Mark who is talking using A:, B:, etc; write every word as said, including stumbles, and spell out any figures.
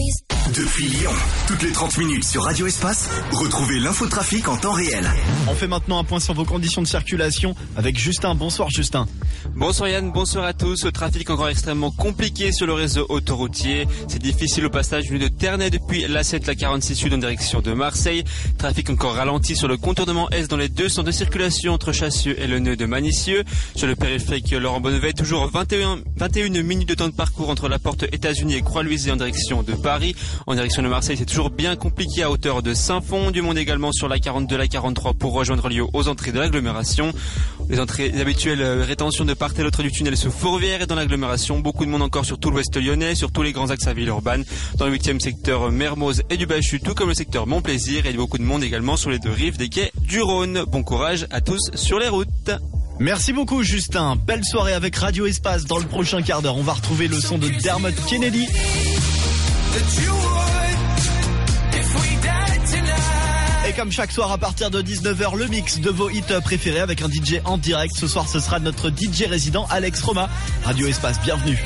A: Depuis Lyon, toutes les trente minutes sur Radio Espace, retrouvez l'infotrafic en temps réel.
B: On fait maintenant un point sur vos conditions de circulation avec Justin. Bonsoir Justin.
C: Bonsoir Yann, bonsoir à tous. Le trafic encore extrêmement compliqué sur le réseau autoroutier. C'est difficile au passage venu de Ternay depuis l'A sept, la quarante-six sud en direction de Marseille. Trafic encore ralenti sur le contournement Est dans les deux sens de circulation entre Chassieux et le nœud de Manicieux. Sur le périphérique Laurent Bonnevet, toujours vingt et un, vingt et une minutes de temps de parcours entre la porte États-Unis et Croix-Louisée en direction de Paris. En direction de Marseille, c'est toujours bien compliqué à hauteur de Saint-Fond. Du monde également sur la quarante-deux, la quarante-trois pour rejoindre Lyon aux entrées de l'agglomération. Les entrées les habituelles rétentions de part et l'autre du tunnel sous Fourvière et dans l'agglomération. Beaucoup de monde encore sur tout l'ouest lyonnais, sur tous les grands axes à Villeurbanne, dans le huitième secteur Mermoz et du Bachut, tout comme le secteur Montplaisir, et beaucoup de monde également sur les deux rives des quais du Rhône. Bon courage à tous sur les routes.
B: Merci beaucoup Justin. Belle soirée avec Radio Espace. Dans le prochain quart d'heure, on va retrouver le son de Dermot Kennedy. Et comme chaque soir à partir de dix-neuf heures, le mix de vos hits préférés avec un D J en direct. Ce soir, ce sera notre D J résident Alex Roma. Radio Espace, bienvenue.